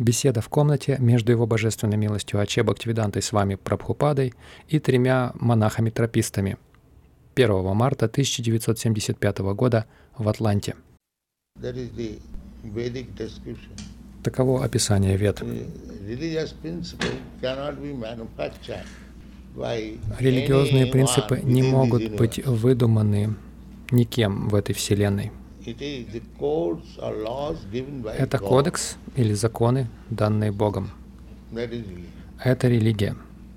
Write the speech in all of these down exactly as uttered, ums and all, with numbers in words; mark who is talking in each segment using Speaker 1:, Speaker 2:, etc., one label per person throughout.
Speaker 1: Беседа в комнате между Его Божественной милостью Аче Бхактивидантой с вами Прабхупадой и тремя монахами-тропистами первого марта тысяча девятьсот семьдесят пятого года в Атланте. Таково описание Вед. Религиозные принципы не могут быть выдуманы никем в этой вселенной. Это кодекс или законы, данные Богом. Это религия.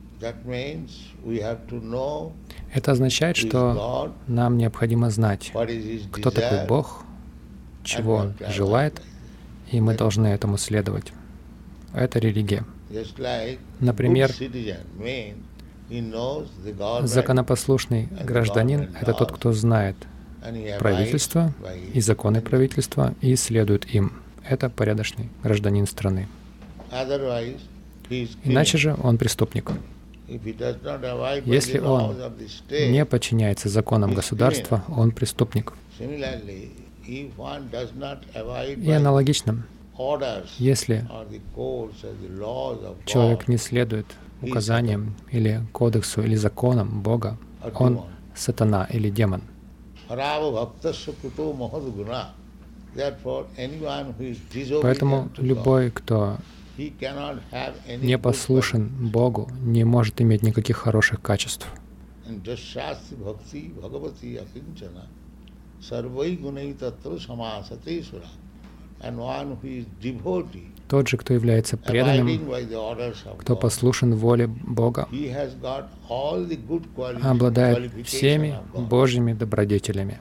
Speaker 1: Это означает, что нам необходимо знать, кто такой Бог, чего Он желает, и мы должны этому следовать. Это религия. Например, законопослушный гражданин — это тот, кто знает правительство и законы правительства и следует им. Это порядочный гражданин страны. Иначе же он преступник. Если он не подчиняется законам государства, он преступник. И аналогично, если человек не следует указаниям или кодексу или законам Бога, он сатана или демон. Поэтому любой, кто не послушен Богу, не может иметь никаких хороших качеств. Тот же, кто является преданным, кто послушен воле Бога, обладает всеми Божьими добродетелями.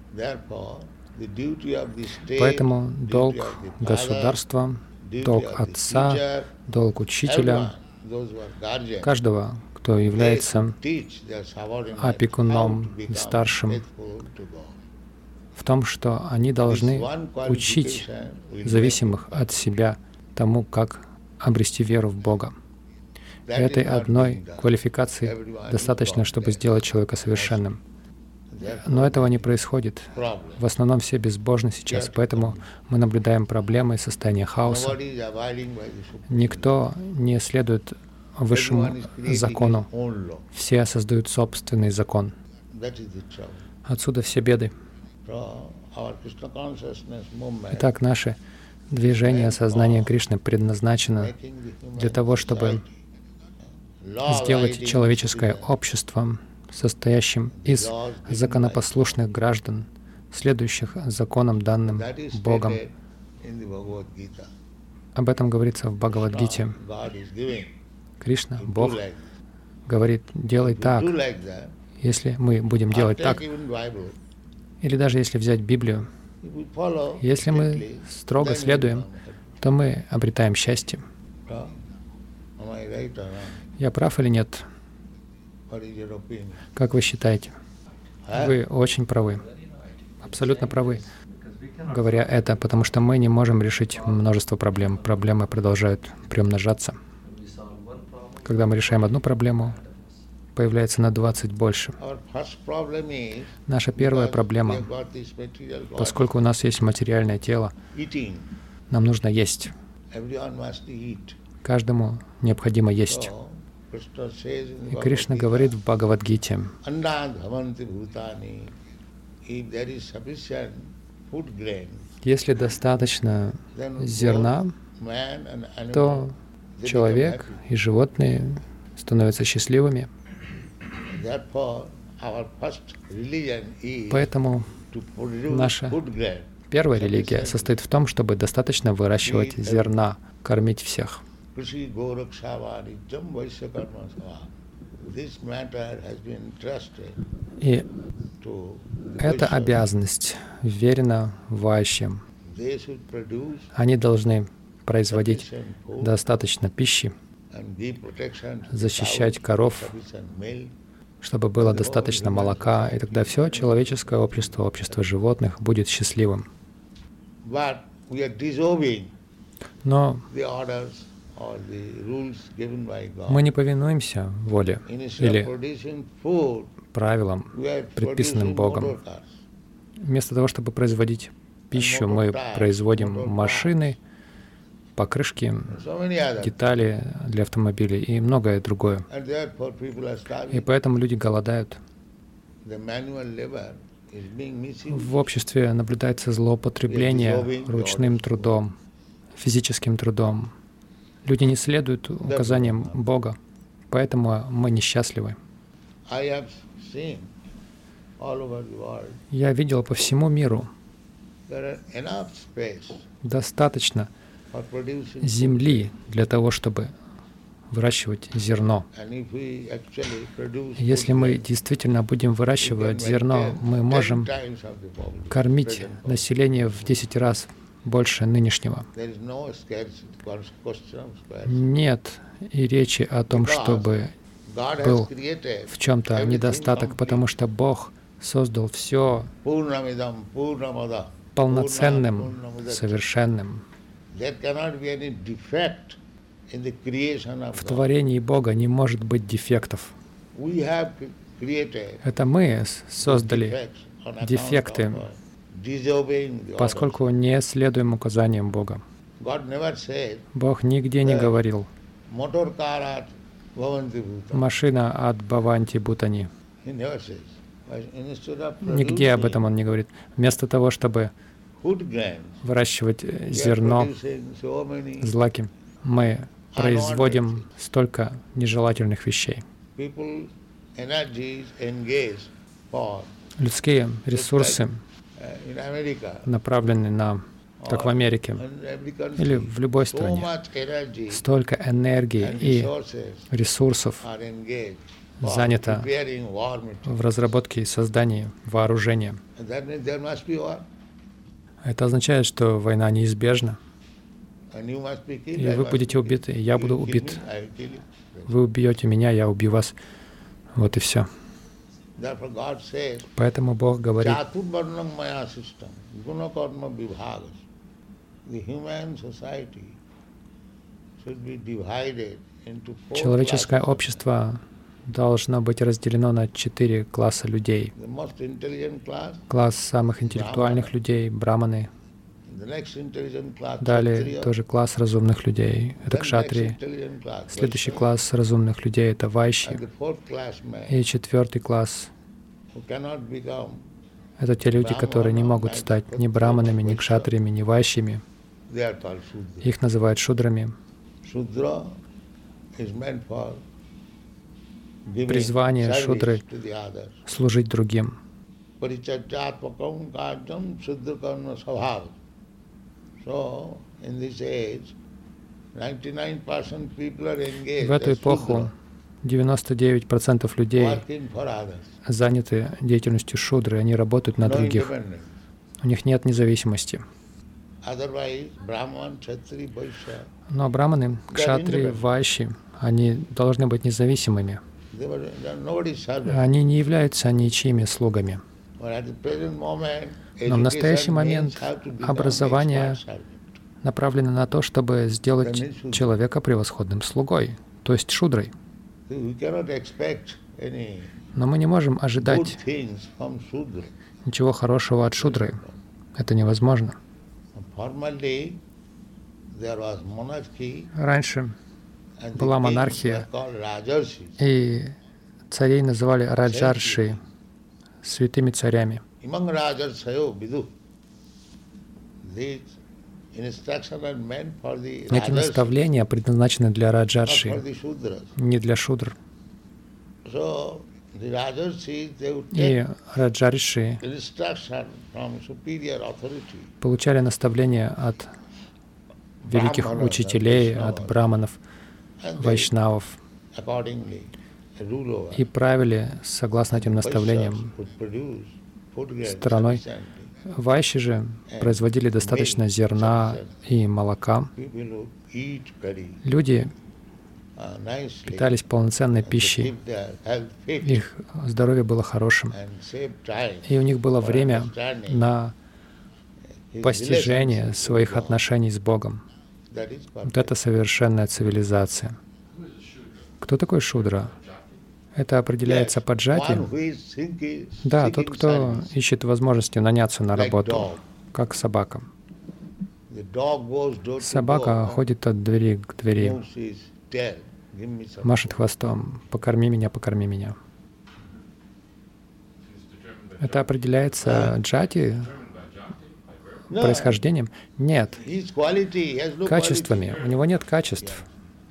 Speaker 1: Поэтому долг государства, долг отца, долг учителя, каждого, кто является опекуном и старшим, в том, что они должны учить зависимых от себя тому, как обрести веру в Бога. Этой одной квалификации достаточно, чтобы сделать человека совершенным. Но этого не происходит. В основном все безбожны сейчас, поэтому мы наблюдаем проблемы и состояние хаоса. Никто не следует высшему закону. Все создают собственный закон. Отсюда все беды. Итак, наше движение сознания Кришны предназначено для того, чтобы сделать человеческое общество состоящим из законопослушных граждан, следующих законам, данным Богом. Об этом говорится в Бхагавад-гите. Кришна, Бог, говорит: делай так. Если мы будем делать так, или даже если взять Библию, если мы строго следуем, то мы обретаем счастье. Я прав или нет? Как вы считаете? Вы очень правы. Абсолютно правы, говоря это, потому что мы не можем решить множество проблем. Проблемы продолжают приумножаться. Когда мы решаем одну проблему, появляется на двадцать больше. Наша первая проблема, поскольку у нас есть материальное тело, нам нужно есть. Каждому необходимо есть. И Кришна говорит в Бхагавад-гите: если достаточно зерна, то человек и животные становятся счастливыми. Поэтому наша первая религия состоит в том, чтобы достаточно выращивать зерна, кормить всех. И эта обязанность вверена вайшьям. Они должны производить достаточно пищи, защищать коров, чтобы было достаточно молока, и тогда все человеческое общество, общество животных будет счастливым. Но мы не повинуемся воле или правилам, предписанным Богом. Вместо того, чтобы производить пищу, мы производим машины, покрышки, детали для автомобилей и многое другое. И поэтому люди голодают. В обществе наблюдается злоупотребление ручным трудом, физическим трудом. Люди не следуют указаниям Бога, поэтому мы несчастливы. Я видел по всему миру достаточно земли для того, чтобы выращивать зерно. Если мы действительно будем выращивать зерно, мы можем кормить население в десять раз больше нынешнего. Нет и речи о том, чтобы был в чем-то недостаток, потому что Бог создал все полноценным, совершенным. В творении Бога не может быть дефектов. Это мы создали дефекты, поскольку не следуем указаниям Бога. Бог нигде не говорил: машина от Бхаванти Бхутани. Нигде об этом Он не говорит. Вместо того, чтобы выращивать зерно, злаки, мы производим столько нежелательных вещей. Людские ресурсы направлены на, как в Америке или в любой стране, столько энергии и ресурсов занято в разработке и создании вооружения. Это означает, что война неизбежна. И вы будете убиты, и я буду убит. Вы убьете меня, я убью вас. Вот и все. Поэтому Бог говорит: человеческое общество должно быть разделено на четыре класса людей. Класс самых интеллектуальных людей — браманы. Далее тоже класс разумных людей — это кшатрии. Следующий класс разумных людей — это вайши. И четвертый класс — это те люди, которые не могут стать ни браманами, ни кшатриями, ни вайшями. Их называют шудрами. Призвание шудры — служить другим. В эту эпоху девяносто девять процентов людей заняты деятельностью шудры, они работают на других. У них нет независимости. Но браманы, кшатри, вайши, они должны быть независимыми. Они не являются ничьими слугами. Но в настоящий момент образование направлено на то, чтобы сделать человека превосходным слугой, то есть шудрой. Но мы не можем ожидать ничего хорошего от шудры. Это невозможно. Раньше была монархия, и царей называли раджарши, святыми царями. Эти наставления предназначены для раджарши, не для шудр. И раджарши получали наставления от великих учителей, от браманов, вайшнавов, и правили согласно этим наставлениям страной. Вайши же производили достаточно зерна и молока. Люди питались полноценной пищей, их здоровье было хорошим, и у них было время на постижение своих отношений с Богом. Вот это совершенная цивилизация. Кто такой шудра? Это определяется по джати. Да, тот, кто ищет возможности наняться на работу, как собака. Собака ходит от двери к двери, машет хвостом: «Покорми меня, покорми меня». Это определяется джати, происхождением? Нет. Качествами. У него нет качеств.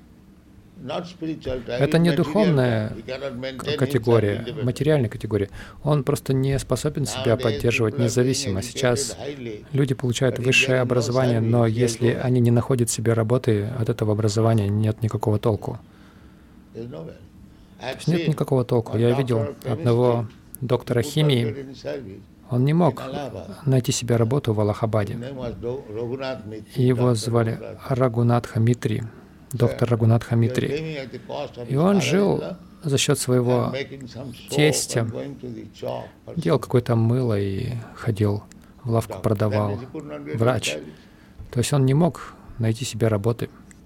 Speaker 1: Это не духовная категория, материальная категория. Он просто не способен себя поддерживать независимо. Сейчас люди получают высшее образование, но если они не находят себе работы, от этого образования нет никакого толку. То есть нет никакого толку. Я видел одного доктора химии, он не мог найти себе работу в Аллахабаде. Его звали Рагунатха Митри, доктор Рагунатха Митри. И он жил за счет своего тестя, делал какое-то мыло и ходил в лавку, продавал, врач. То есть он не мог найти себе работы.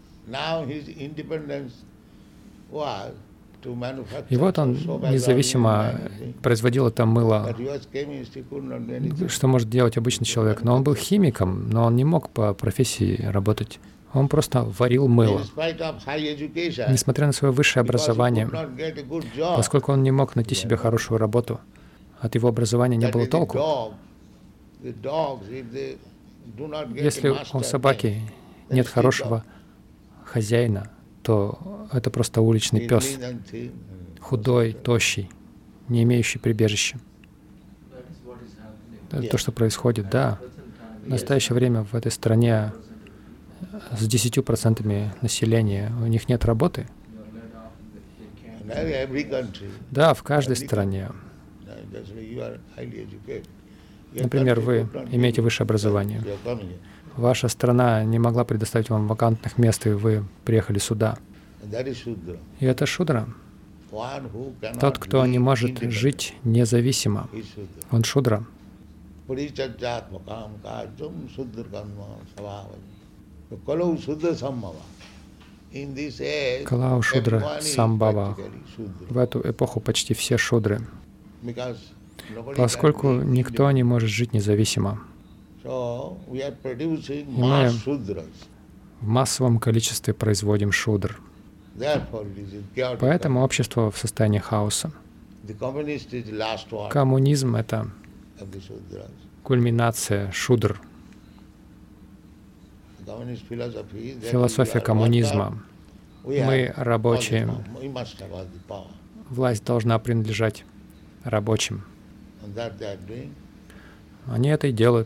Speaker 1: И вот он независимо производил это мыло, что может делать обычный человек. Но он был химиком, но он не мог по профессии работать. Он просто варил мыло. Несмотря на свое высшее образование, поскольку он не мог найти себе хорошую работу, от его образования не было толку. Если у собаки нет хорошего хозяина, то это просто уличный пес, худой, тощий, не имеющий прибежища. Это то, что происходит, да. В настоящее время в этой стране с десятью процентами населения у них нет работы. Да, в каждой стране. Например, вы имеете высшее образование. Ваша страна не могла предоставить вам вакантных мест, и вы приехали сюда. И это шудра. Тот, кто не может жить независимо, он шудра. Калау шудра самбава. В эту эпоху почти все шудры, поскольку никто не может жить независимо. И мы в массовом количестве производим шудр. Поэтому общество в состоянии хаоса. Коммунизм — это кульминация шудр. Философия коммунизма. Мы рабочие. Власть должна принадлежать рабочим. Они это и делают.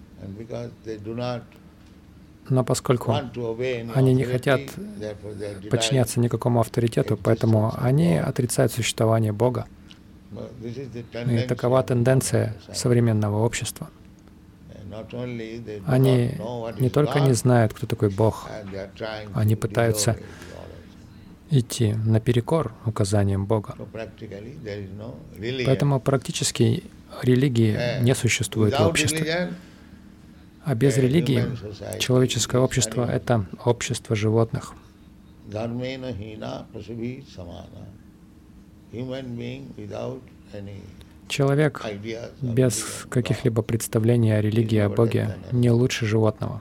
Speaker 1: Но поскольку они не хотят подчиняться никакому авторитету, поэтому они отрицают существование Бога. И такова тенденция современного общества. Они не только не знают, кто такой Бог, они пытаются идти наперекор указаниям Бога. Поэтому практически религии не существует в обществе. А без религии человеческое общество — это общество животных. Человек без каких-либо представлений о религии, о Боге не лучше животного.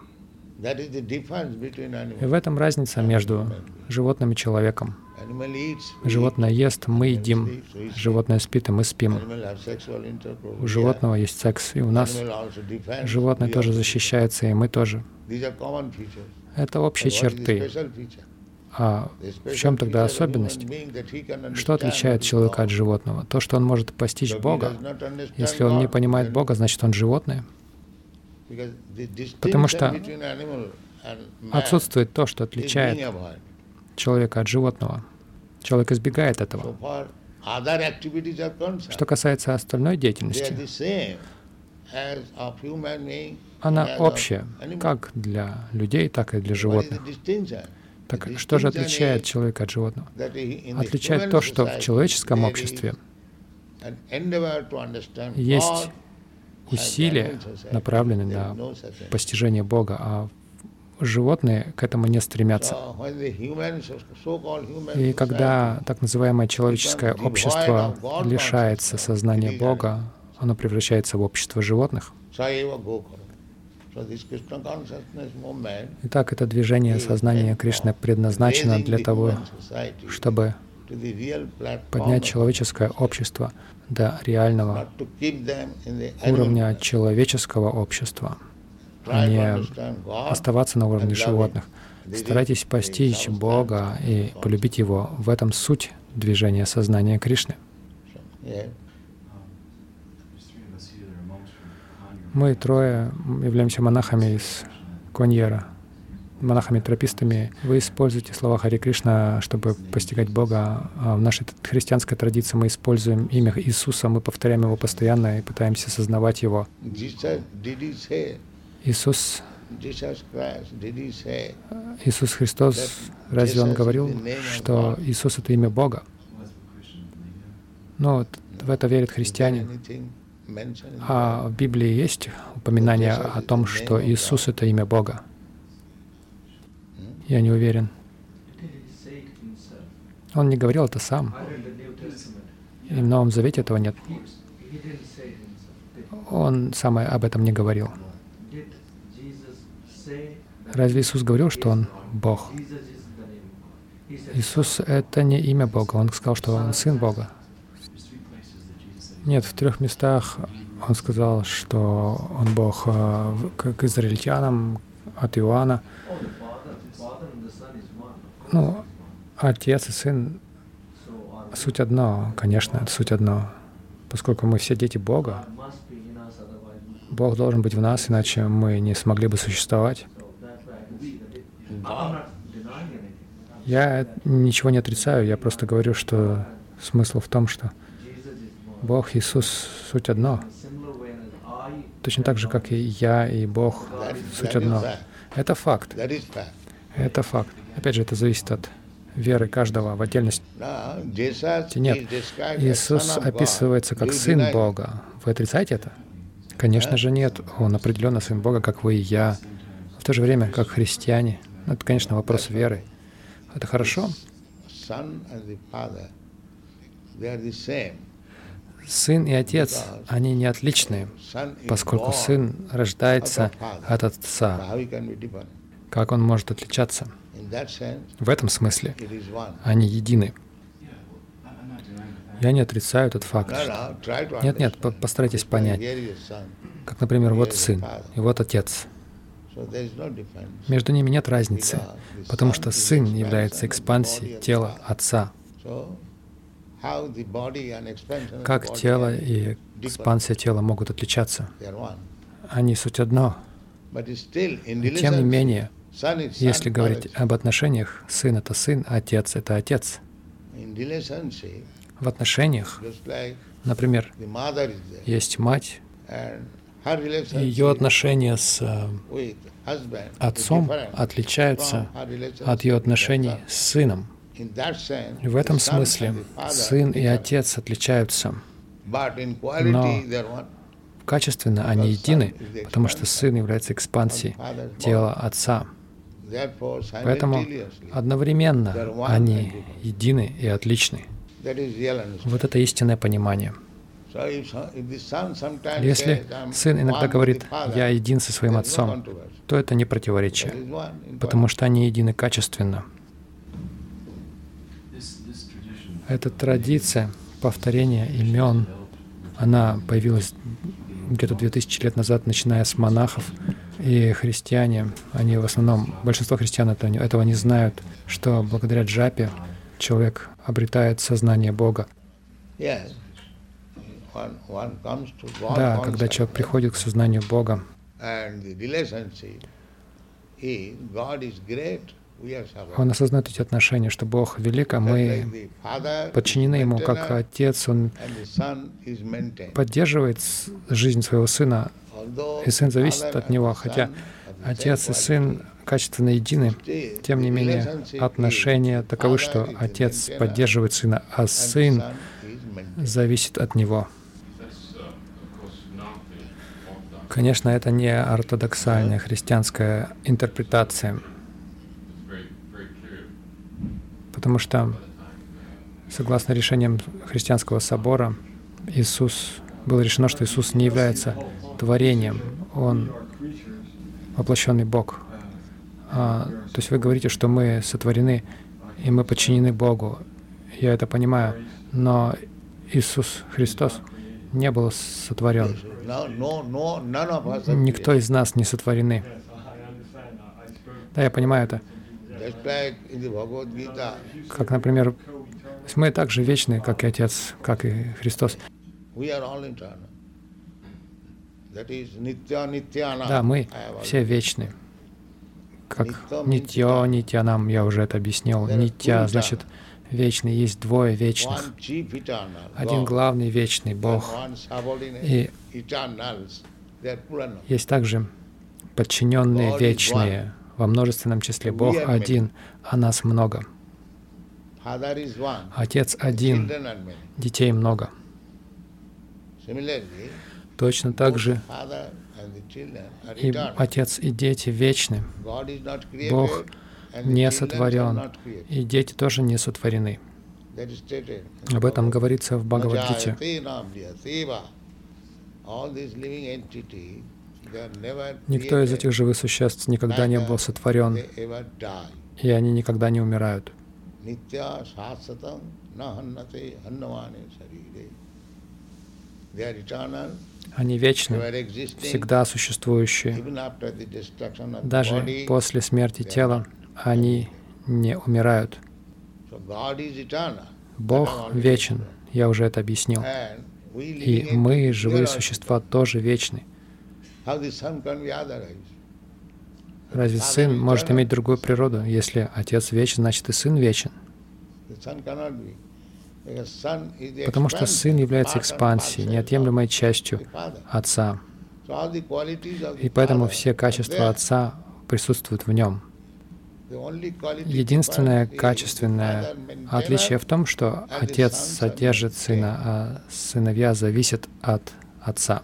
Speaker 1: И в этом разница между животным и человеком. Животное ест, мы едим. Животное спит, и мы спим. У животного есть секс, и у нас. Животное тоже защищается, и мы тоже. Это общие черты. А в чем тогда особенность? Что отличает человека от животного? То, что он может постичь Бога. Если он не понимает Бога, значит, он животное. Потому что отсутствует то, что отличает человека от животного. Человек избегает этого. Что касается остальной деятельности, она общая, как для людей, так и для животных. Так что же отличает человека от животного? Отличает то, что в человеческом обществе есть усилия, направленные на постижение Бога, а животные к этому не стремятся. И когда так называемое человеческое общество лишается сознания Бога, оно превращается в общество животных. Итак, это движение сознания Кришны предназначено для того, чтобы поднять человеческое общество до реального уровня человеческого общества, а не оставаться на уровне животных. Старайтесь постичь Бога и полюбить Его. В этом суть движения сознания Кришны. Мы трое являемся монахами из Коньера, монахами-тропистами. Вы используете слова Хари Кришна, чтобы постигать Бога. А в нашей христианской традиции мы используем имя Иисуса, мы повторяем Его постоянно и пытаемся осознавать Его. Иисус, Иисус Христос, разве Он говорил, что Иисус — это имя Бога? Ну, вот в это верит христианин. А в Библии есть упоминание о том, что Иисус — это имя Бога? Я не уверен. Он не говорил это сам. И в Новом Завете этого нет. Он сам об этом не говорил. Разве Иисус говорил, что Он Бог? Иисус — это не имя Бога. Он сказал, что Он Сын Бога. Нет, в трех местах Он сказал, что Он Бог, как израильтянам, от Иоанна. Ну, Отец и Сын — суть одно, конечно, это суть одно. Поскольку мы все дети Бога, Бог должен быть в нас, иначе мы не смогли бы существовать. Я ничего не отрицаю, я просто говорю, что смысл в том, что Бог, Иисус — суть одно. Точно так же, как и я, и Бог — суть одно. Это факт. Это факт. Опять же, это зависит от веры каждого в отдельности. Нет, Иисус описывается как Сын Бога. Вы отрицаете это? Конечно же нет. Он определенно Сын Бога, как вы и я. В то же время, как христиане. Это, конечно, вопрос веры. Это хорошо. Сын и Отец, они не отличные, поскольку Сын рождается от Отца. Как Он может отличаться? В этом смысле они едины. Я не отрицаю этот факт. Нет, нет, постарайтесь понять. Как, например, вот Сын и вот Отец. Между ними нет разницы, потому что Сын является экспансией тела Отца. Как тело и экспансия тела могут отличаться? Они суть одно. И тем не менее, если говорить об отношениях, Сын — это Сын, Отец — это Отец. В отношениях, например, есть мать, и ее отношения с отцом отличаются от ее отношений с сыном. В этом смысле сын и отец отличаются, но качественно они едины, потому что сын является экспансией тела отца. Поэтому одновременно они едины и отличны. Вот это истинное понимание. Если сын иногда говорит «я един со своим отцом», то это не противоречие, потому что они едины качественно. Эта традиция повторения имен, она появилась где-то две тысячи лет назад, начиная с монахов. И христиане, они в основном, большинство христиан этого не знают, что благодаря джапе человек обретает сознание Бога. Да, когда человек приходит к сознанию Бога, он осознает эти отношения, что Бог велик, а мы подчинены Ему как Отец. Он поддерживает жизнь своего Сына, и Сын зависит от Него. Хотя Отец и Сын качественно едины, тем не менее отношения таковы, что Отец поддерживает Сына, а Сын зависит от Него. Конечно, это не ортодоксальная христианская интерпретация, потому что, согласно решениям христианского собора, Иисус, было решено, что Иисус не является творением. Он воплощенный Бог. А, то есть вы говорите, что мы сотворены, и мы подчинены Богу. Я это понимаю, но Иисус Христос не был сотворен. Никто из нас не сотворены. Да, я понимаю это. Как, например, мы также вечны, как и Отец, как и Христос. Да, мы все вечны. Как нитья, нитьянам, я уже это объяснил. Нитья значит вечный, есть двое вечных. Один главный вечный Бог. И есть также подчиненные вечные. Во множественном числе Бог один, а нас много. Отец один, детей много. Точно так же и Отец и дети вечны. Бог не сотворен, и дети тоже не сотворены. Об этом говорится в Бхагавад-гите. Никто из этих живых существ никогда не был сотворен, и они никогда не умирают. Они вечны, всегда существующие. Даже после смерти тела они не умирают. Бог вечен, я уже это объяснил. И мы, живые существа, тоже вечны. Разве сын может иметь другую природу? Если отец вечен, значит и сын вечен. Потому что сын является экспансией, неотъемлемой частью отца. И поэтому все качества отца присутствуют в нем. Единственное качественное отличие в том, что отец содержит сына, а сыновья зависят от отца.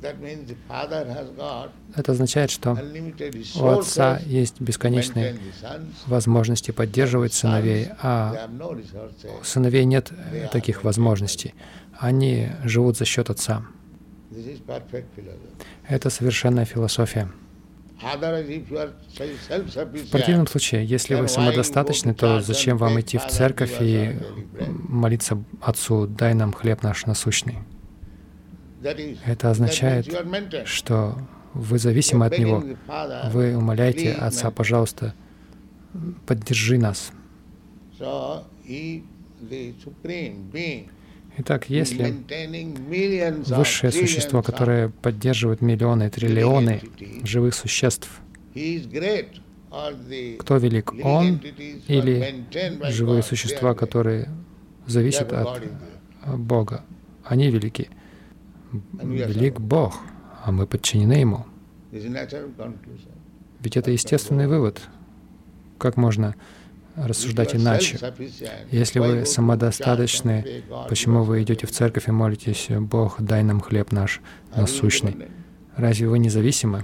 Speaker 1: Это означает, что у отца есть бесконечные возможности поддерживать сыновей, а у сыновей нет таких возможностей. Они живут за счет отца. Это совершенная философия. В противном случае, если вы самодостаточны, то зачем вам идти в церковь и молиться Отцу: «Дай нам хлеб наш насущный»? Это означает, что вы зависимы от Него. Вы умоляете Отца: «Пожалуйста, поддержи нас». Итак, если высшее существо, которое поддерживает миллионы, триллионы живых существ, кто велик, Он или живые существа, которые зависят от Бога? Они велики. Велик Бог, а мы подчинены Ему. Ведь это естественный вывод. Как можно рассуждать иначе? Если вы самодостаточны, почему вы идете в церковь и молитесь: «Бог, дай нам хлеб наш насущный»? Разве вы независимы?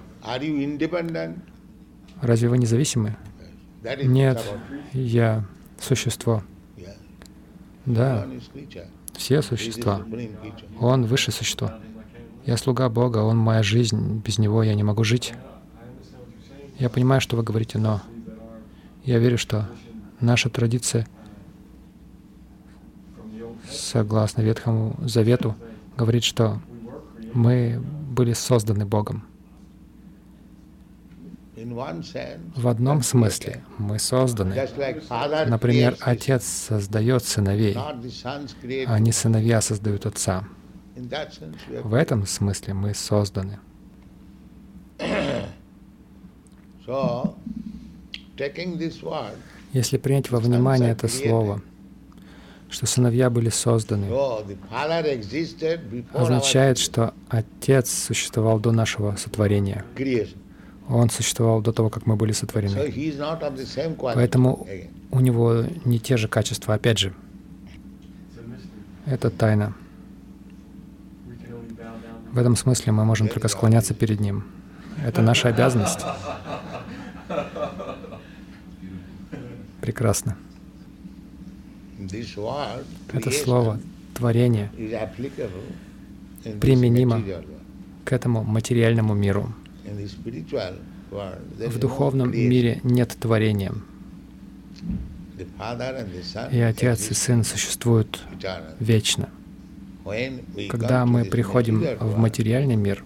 Speaker 1: Разве вы независимы? Нет, я существо. Да, все существа. Он высшее существо. Я слуга Бога, Он моя жизнь, без Него я не могу жить. Я понимаю, что вы говорите, но я верю, что наша традиция, согласно Ветхому Завету, говорит, что мы были созданы Богом. В одном смысле мы созданы. Например, Отец создает сыновей, а не сыновья создают Отца. В этом смысле мы созданы. Если принять во внимание это слово, что сыновья были созданы, означает, что Отец существовал до нашего сотворения. Он существовал до того, как мы были сотворены. Поэтому у Него не те же качества, опять же. Это тайна. В этом смысле мы можем только склоняться перед Ним. Это наша обязанность. Прекрасно. Это слово «творение» применимо к этому материальному миру. В духовном мире нет творения. И Отец и Сын существуют вечно. Когда мы приходим в материальный мир,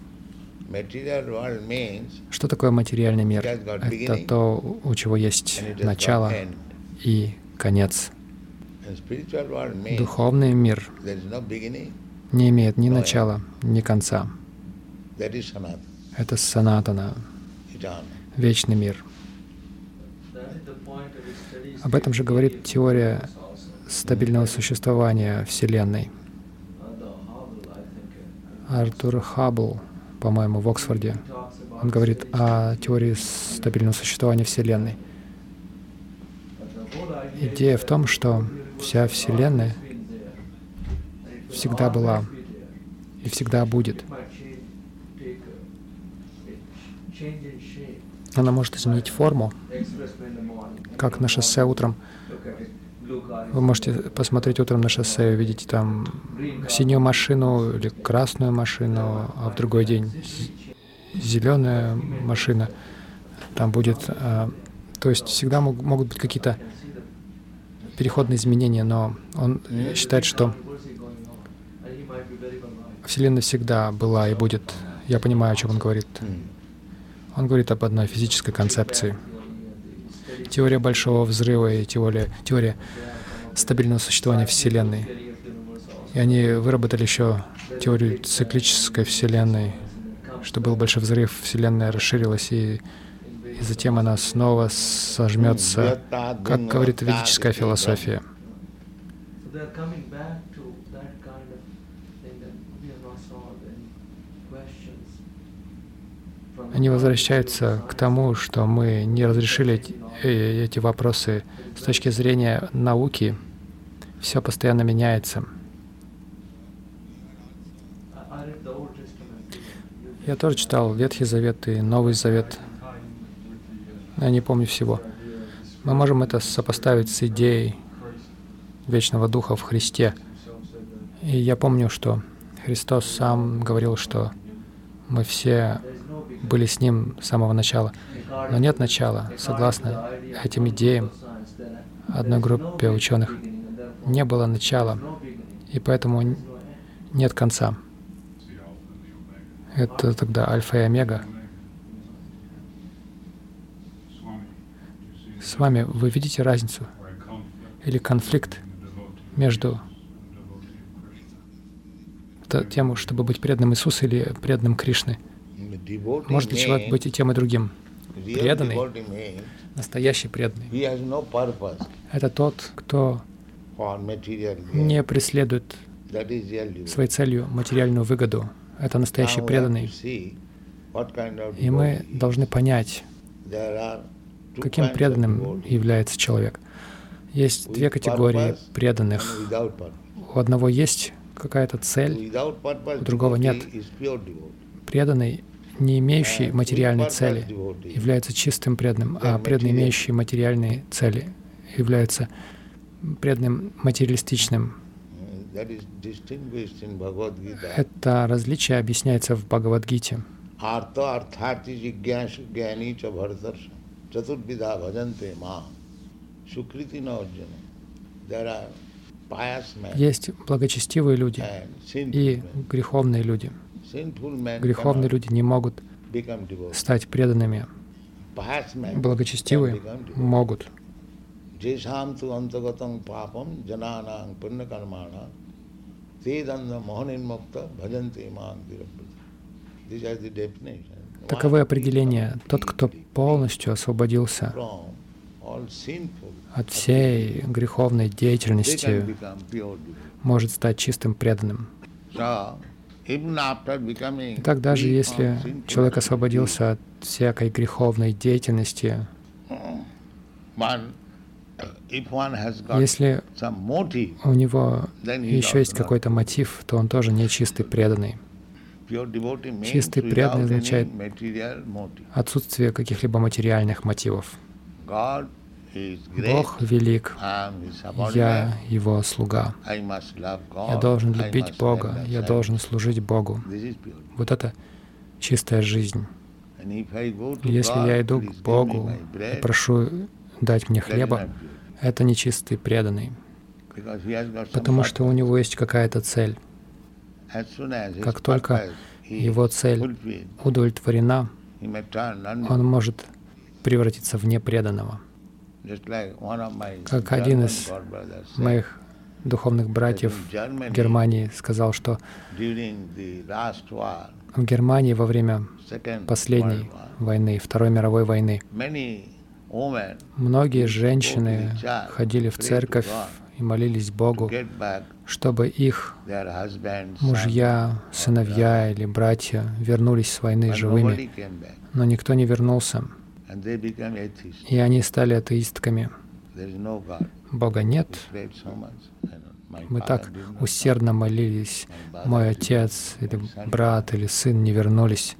Speaker 1: что такое материальный мир? Это то, у чего есть начало и конец. Духовный мир не имеет ни начала, ни конца. Это санатана, вечный мир. Об этом же говорит теория стабильного существования Вселенной. Артур Хаббл, по-моему, в Оксфорде, он говорит о теории стабильного существования Вселенной. Идея в том, что вся Вселенная всегда была и всегда будет. Она может изменить форму, как на шоссе утром. Вы можете посмотреть утром на шоссе и увидите там синюю машину или красную машину, а в другой день зеленая машина. Там будет... А, то есть всегда мог, могут быть какие-то переходные изменения, но он считает, что Вселенная всегда была и будет. Я понимаю, о чем он говорит. Он говорит об одной физической концепции. Теория Большого Взрыва и теория, теория стабильного существования Вселенной. И они выработали еще теорию циклической Вселенной, что был Большой Взрыв, Вселенная расширилась, и, и затем она снова сожмется, как говорит ведическая философия. Они возвращаются к тому, что мы не разрешили эти вопросы с точки зрения науки. Все постоянно меняется. Я тоже читал Ветхий Завет и Новый Завет. Я не помню всего. Мы можем это сопоставить с идеей Вечного Духа в Христе. И я помню, что Христос сам говорил, что мы все были с Ним с самого начала. Но нет начала, согласно этим идеям одной группе ученых. Не было начала, и поэтому нет конца. Это тогда альфа и омега. С вами вы видите разницу или конфликт между тем, чтобы быть преданным Иисусу или преданным Кришны? Может ли человек быть и тем, и другим? Преданный, настоящий преданный — это тот, кто не преследует своей целью материальную выгоду. Это настоящий преданный. И мы должны понять, каким преданным является человек. Есть две категории преданных. У одного есть какая-то цель, у другого нет. Преданный, не имеющий материальной цели, является чистым преданным, а преданный, имеющий материальные цели, является преданным материалистичным. Это различие объясняется в Бхагавад-гите. Есть благочестивые люди и греховные люди. Греховные люди не могут стать преданными. Благочестивые могут. Таковы определения. Тот, кто полностью освободился от всей греховной деятельности, может стать чистым преданным. Итак, даже если человек освободился от всякой греховной деятельности, если у него еще есть какой-то мотив, то он тоже не чистый преданный. Чистый преданный означает отсутствие каких-либо материальных мотивов. Бог велик, я Его слуга. Я должен любить Бога, я должен служить Богу. Вот это чистая жизнь. Если я иду к Богу и прошу дать мне хлеба, это нечистый преданный, потому что у него есть какая-то цель. Как только его цель удовлетворена, он может превратиться в непреданного. Как один из моих духовных братьев в Германии сказал, что в Германии во время последней войны, Второй мировой войны, многие женщины ходили в церковь и молились Богу, чтобы их мужья, сыновья или братья вернулись с войны живыми, но никто не вернулся, и они стали атеистками. Бога нет. Мы так усердно молились, мой отец или брат или сын не вернулись.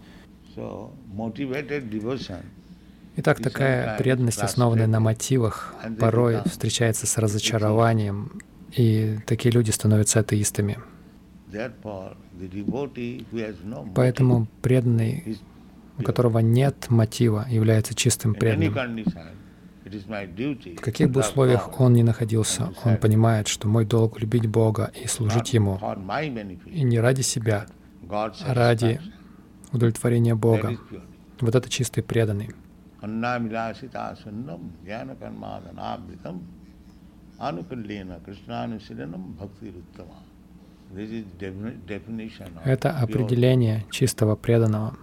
Speaker 1: Итак, такая преданность, основанная на мотивах, порой встречается с разочарованием, и такие люди становятся атеистами. Поэтому преданный, у которого нет мотива, является чистым преданным. В каких бы условиях он ни находился, он понимает, что мой долг — любить Бога и служить Ему. И не ради себя, а ради удовлетворения Бога. Вот это чистый преданный. Это определение чистого преданного.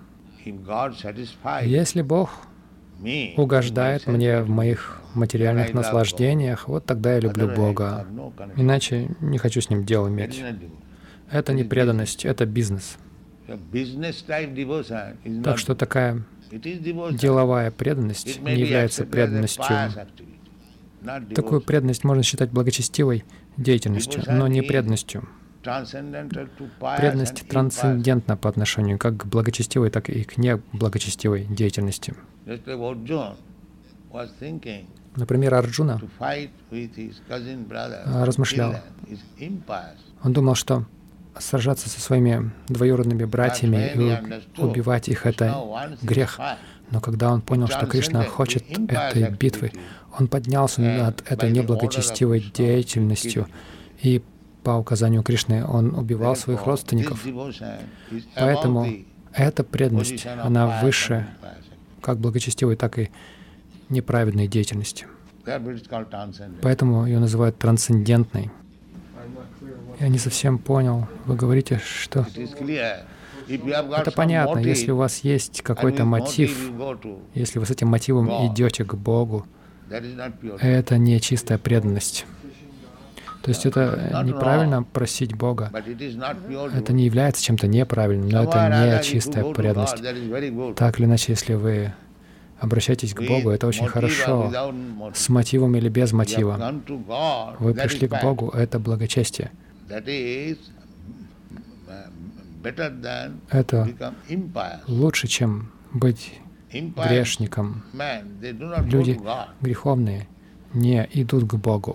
Speaker 1: Если Бог угождает мне в моих материальных наслаждениях, вот тогда я люблю Бога. Иначе не хочу с Ним дел иметь. Это не преданность, это бизнес. Так что такая деловая преданность не является преданностью. Такую преданность можно считать благочестивой деятельностью, но не преданностью. Преданность трансцендентна по отношению как к благочестивой, так и к неблагочестивой деятельности. Например, Арджуна размышлял. Он думал, что сражаться со своими двоюродными братьями и убивать их — это грех. Но когда он понял, что Кришна хочет этой битвы, он поднялся над этой неблагочестивой деятельностью, и по указанию Кришны он убивал своих родственников. Поэтому эта преданность, она выше как благочестивой, так и неправедной деятельности. Поэтому ее называют трансцендентной. Я не совсем понял. Вы говорите, что... Это понятно, если у вас есть какой-то мотив, если вы с этим мотивом идете к Богу, это не чистая преданность. То есть это неправильно просить Бога. Это не является чем-то неправильным, но это не чистая преданность. Так или иначе, если вы обращаетесь к Богу, это очень хорошо, с мотивом или без мотива. Вы пришли к Богу, это благочестие. Это лучше, чем быть грешником. Люди греховные не идут к Богу.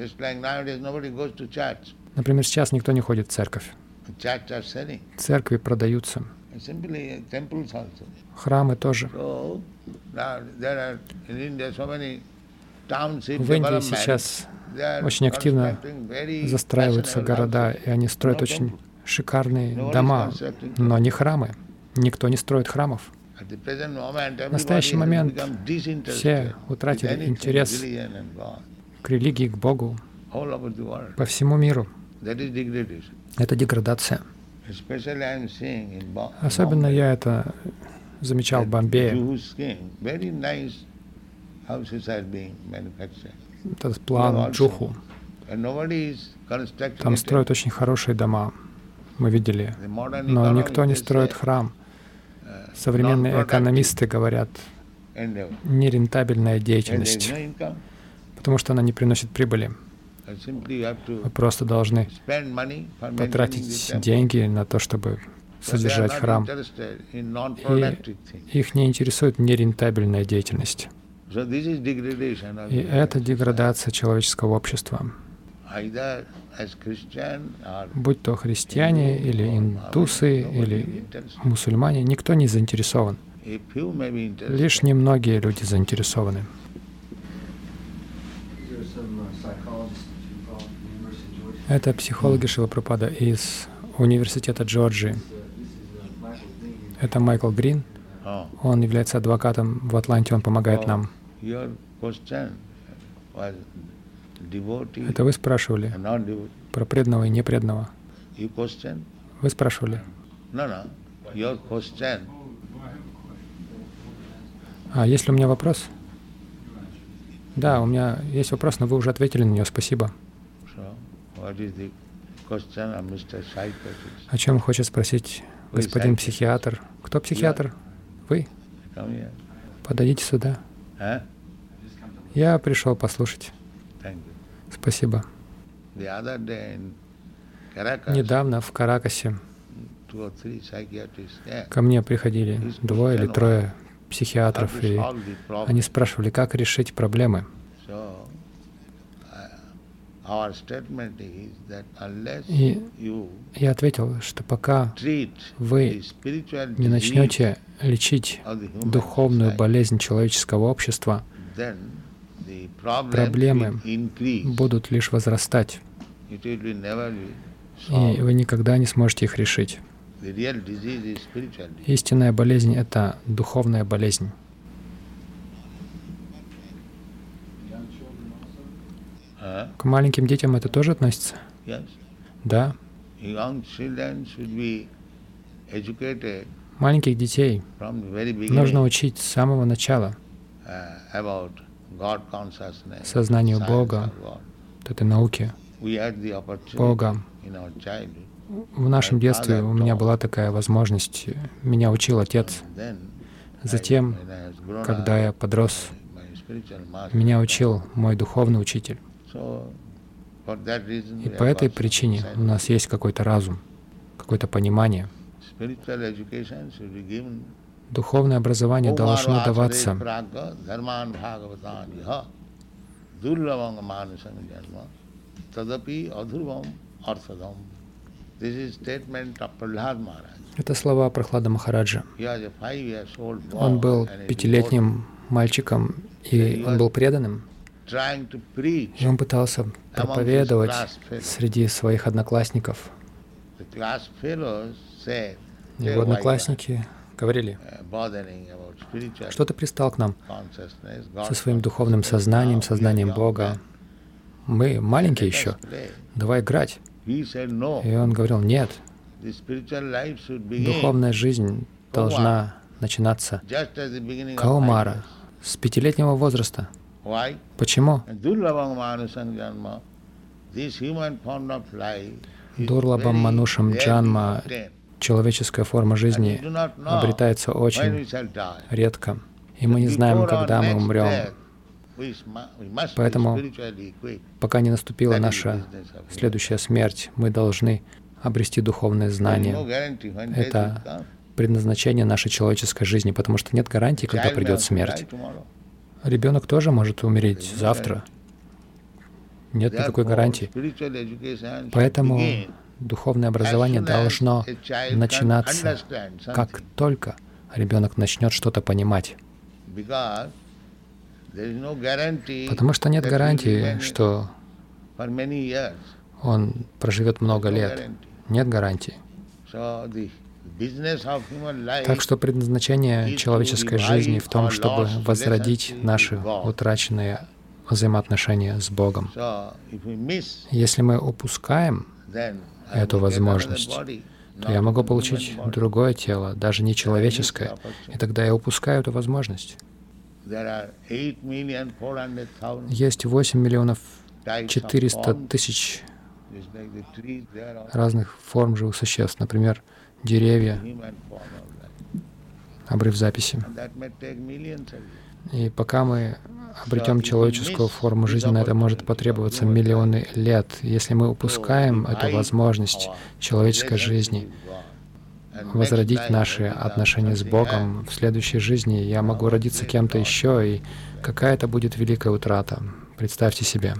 Speaker 1: Например, сейчас никто не ходит в церковь. Церкви продаются. Храмы тоже. В Индии сейчас очень активно застраиваются города, и они строят очень шикарные дома, но не храмы. Никто не строит храмов. В настоящий момент все утратили интерес к религии, к Богу по всему миру. Это деградация. Особенно я это замечал в Бомбее. Этот план Джуху. Там строят очень хорошие дома, мы видели. Но никто не строит храм. Современные экономисты говорят, нерентабельная деятельность, потому что она не приносит прибыли. Вы просто должны потратить деньги на то, чтобы содержать храм. И их не интересует нерентабельная деятельность. И это деградация человеческого общества. Будь то христиане, или индусы, или мусульмане, никто не заинтересован Лишь немногие люди заинтересованы. Это психологи Шрила Прабхупада из университета Джорджии. Это Майкл Грин. Он является адвокатом в Атланте, он помогает нам. Это вы спрашивали про преданного и непреданного? Вы спрашивали? А есть ли у меня вопрос? Да, у меня есть вопрос, но вы уже ответили на него. Спасибо. О чем хочет спросить господин психиатр? Кто психиатр? Вы? Подойдите сюда. Я пришел послушать. Спасибо. Недавно в Каракасе ко мне приходили двое или трое психиатров, и они спрашивали, как решить проблемы. И я ответил, что пока вы не начнете лечить духовную болезнь человеческого общества, проблемы будут лишь возрастать, и вы никогда не сможете их решить. Истинная болезнь — это духовная болезнь. К маленьким детям это тоже относится? Да. Маленьких детей нужно учить с самого начала сознанию Бога, вот этой науке Бога. В нашем детстве у меня была такая возможность. Меня учил отец. Затем, когда я подрос, меня учил мой духовный учитель. И по этой причине у нас есть какой-то разум, какое-то понимание. Духовное образование должно даваться. Это слова Прахлада Махараджа. Он был пятилетним мальчиком, и он был преданным. И он пытался проповедовать среди своих одноклассников. Его одноклассники говорили: что ты пристал к нам со своим духовным сознанием, сознанием Бога? Мы маленькие еще, давай играть. И он говорил: нет, духовная жизнь должна начинаться каумара, с пятилетнего возраста. Почему? Дурлабам манушам джанма, человеческая форма жизни, обретается очень редко, и мы не знаем, когда мы умрем. Поэтому, пока не наступила наша следующая смерть, мы должны обрести духовное знание. Это предназначение нашей человеческой жизни, потому что нет гарантии, когда придет смерть. Ребенок тоже может умереть завтра. Нет никакой гарантии. Поэтому духовное образование должно начинаться, как только ребенок начнет что-то понимать. Потому что нет гарантии, что он проживет много лет. Нет гарантии. Так что предназначение человеческой жизни в том, чтобы возродить наши утраченные взаимоотношения с Богом. Если мы упускаем эту возможность, то я могу получить другое тело, даже не человеческое, и тогда я упускаю эту возможность. Есть восемь миллионов четыреста тысяч разных форм живых существ, например, деревья, обрыв записи. И пока мы обретем человеческую форму жизни, на это может потребоваться миллионы лет. Если мы упускаем эту возможность человеческой жизни, возродить наши отношения с Богом в следующей жизни, я могу родиться кем-то еще, и какая это будет великая утрата. Представьте себе.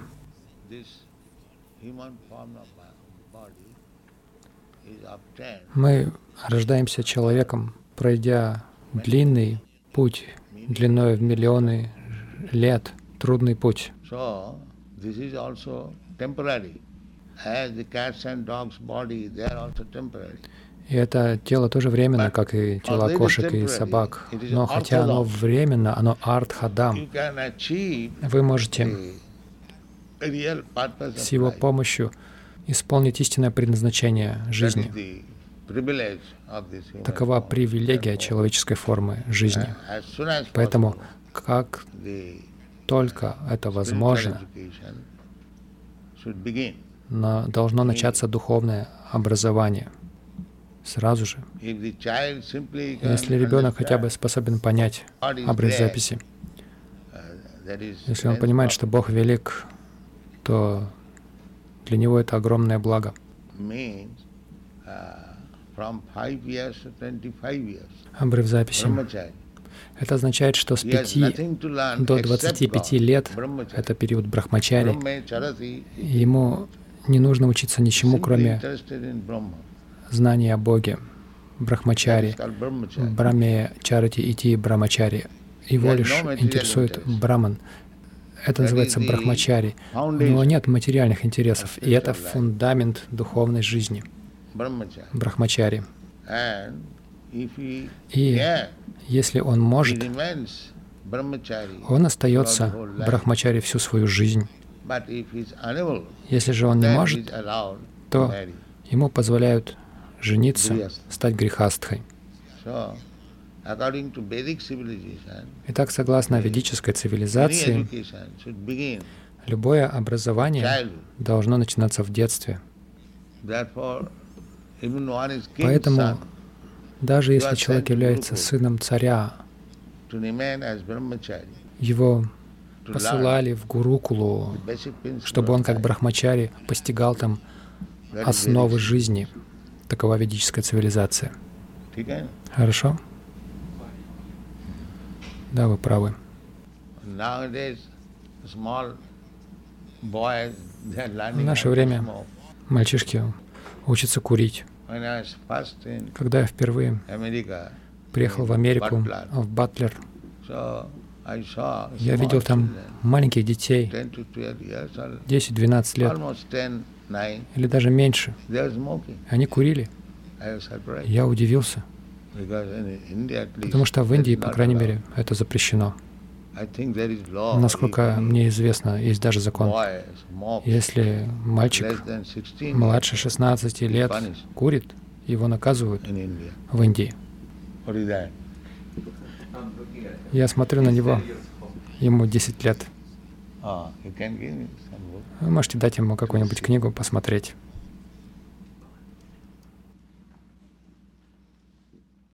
Speaker 1: Мы рождаемся человеком, пройдя длинный путь, длиной в миллионы лет, трудный путь. И это тело тоже временно, как и тела кошек и собак. Но хотя оно временно, оно артхадам. Вы можете с его помощью исполнить истинное предназначение жизни. Такова привилегия человеческой формы жизни. Поэтому, как только это возможно, но должно начаться духовное образование. Сразу же. Если ребенок хотя бы способен понять образ записи, если он понимает, что Бог велик, то для него это огромное благо. Обрыв записи. Это означает, что с пяти до двадцати пяти лет, это период брахмачари, ему не нужно учиться ничему, кроме знания о Боге. Брахмачари, Брахме Чарати Ити Брахмачари. Его лишь интересует Браман. Это называется Брахмачари. У него нет материальных интересов, и это фундамент духовной жизни. Брахмачари. И если он может, он остается брахмачари всю свою жизнь. Если же он не может, то ему позволяют жениться, стать грихастхой. Итак, согласно ведической цивилизации, любое образование должно начинаться в детстве. Поэтому, даже если человек является сыном царя, его посылали в Гурукулу, чтобы он как брахмачари постигал там основы жизни. Такова ведическая цивилизация. Хорошо? Да, вы правы. В наше время мальчишки учатся курить. Когда я впервые приехал в Америку, в Батлер, я видел там маленьких детей, десять-двенадцать лет, или даже меньше. Они курили. Я удивился, потому что в Индии, по крайней мере, это запрещено. Насколько мне известно, есть даже закон. Если мальчик младше шестнадцати лет курит, его наказывают в Индии. Я смотрю на него, ему десять лет. Вы можете дать ему какую-нибудь книгу посмотреть.